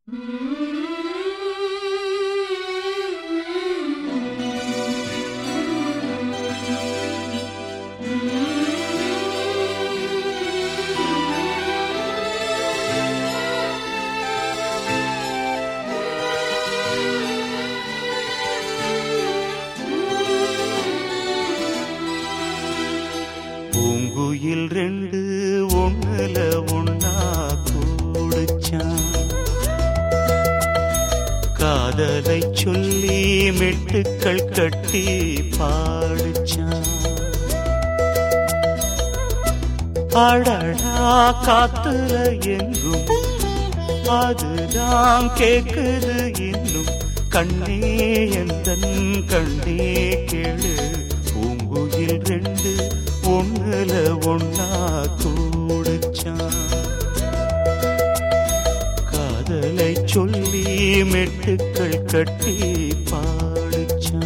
பூங்குயில் ரெண்டு ஒண்ணுல ஒன்னா கூடுச்சான், காதலை சொல்லி மெட்டுக்கள் கட்டி பாடுச்சான். அடடா காத்துல எங்கும் அதுதான் கேக்குது இன்னும், கண்ணே எந்தன் கண்ணே கேளு. பூங்குயில் ரெண்டு ஒண்ணுல ஒன்னா கூடுச்சான், காதலை சொல்லி மெட்டுக்கள் கட்டி பாடுச்சான்.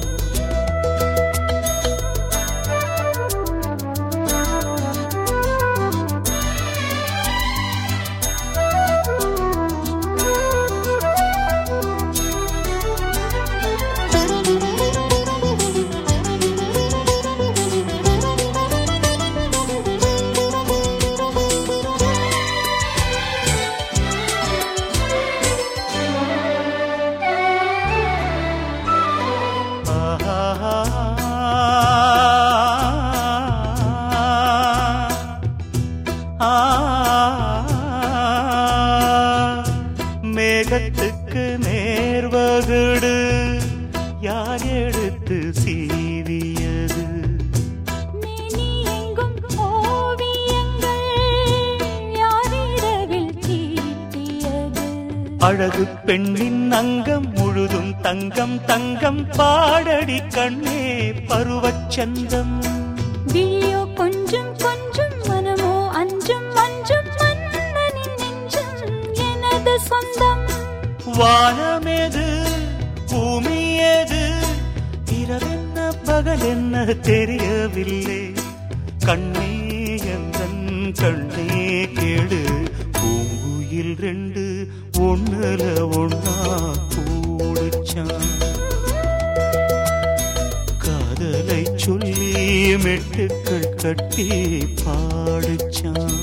மேகத்துக்கு நேர்வகுடு யார் எடுத்து சீவியது? அழகு பெண்ணின் அங்கம் முழுதும் தங்கம் தங்கம் பாடடி கண்ணே பருவச்சந்தம். விழியோ கொஞ்சம் கொஞ்சம் மனமோ அஞ்சும் அஞ்சும் மன்னனின் நெஞ்சம் எனது சொந்தம். வானமேது பூமியேது இரவென்ன பகல் என்ன தெரியவில்லை, கண்ணே எந்தன் கண்ணே கேடு. பூங்குயில் ரெண்டு ஒண்ணுல ஒன்னா கூடுச்சான், காதலை சொல்லி மெட்டுக்கள் கட்டி பாடுச்சான்.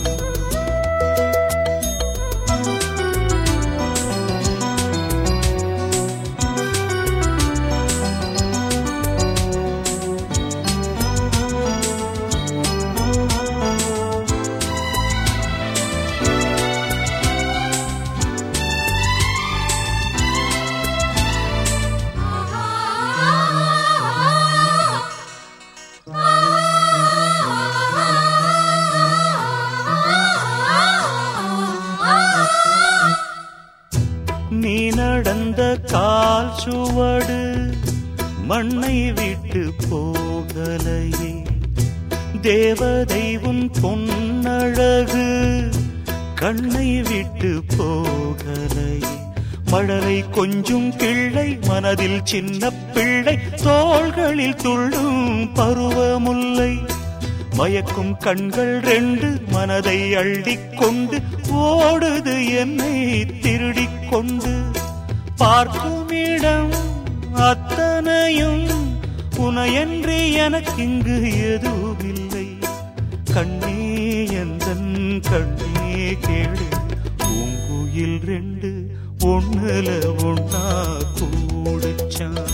நீ நடந்த கால் சுவடு மண்ணை விட்டு போகலையே, தேவதை உன் பொன்னழகு கண்ணை விட்டு போகலையே. மழலை கொஞ்சும் கிள்ளை மனதில் சின்ன பிள்ளை, தோள்களில் துள்ளும் பருவமுல்லை. மயக்கும் கண்கள் ரெண்டு மனதை அள்ளிக்கொண்டு ஓடுது என்னை திருடிக் கொண்டு. பார்க்கும் இடம் அத்தனையும் உனையன்றி எனக்கிங்கு எதுவுமில்லை, கண்ணே எந்தன் கண்ணே கேடு. பூங்குயில் ரெண்டு ஒண்ணுல ஒன்னா கூடுச்சான்,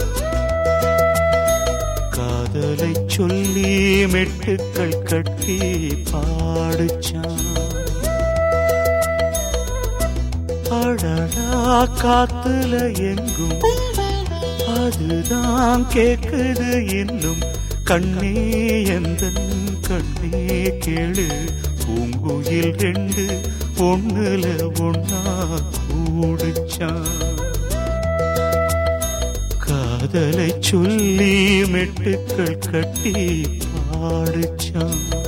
காதலை சொல்லி மெட்டுக்கள் கட்டி பாடுச்சான். அடடா காத்துல எங்கும் அதுதான் கேக்குது இன்னும், கண்ணே எந்தன் கண்ணே கேளு. பூங்குயில் ரெண்டு ஒண்ணுல ஒன்னா கூடுச்சான், காதலை சொல்லி மெட்டுக்கள் கட்டி பாடுச்சான்.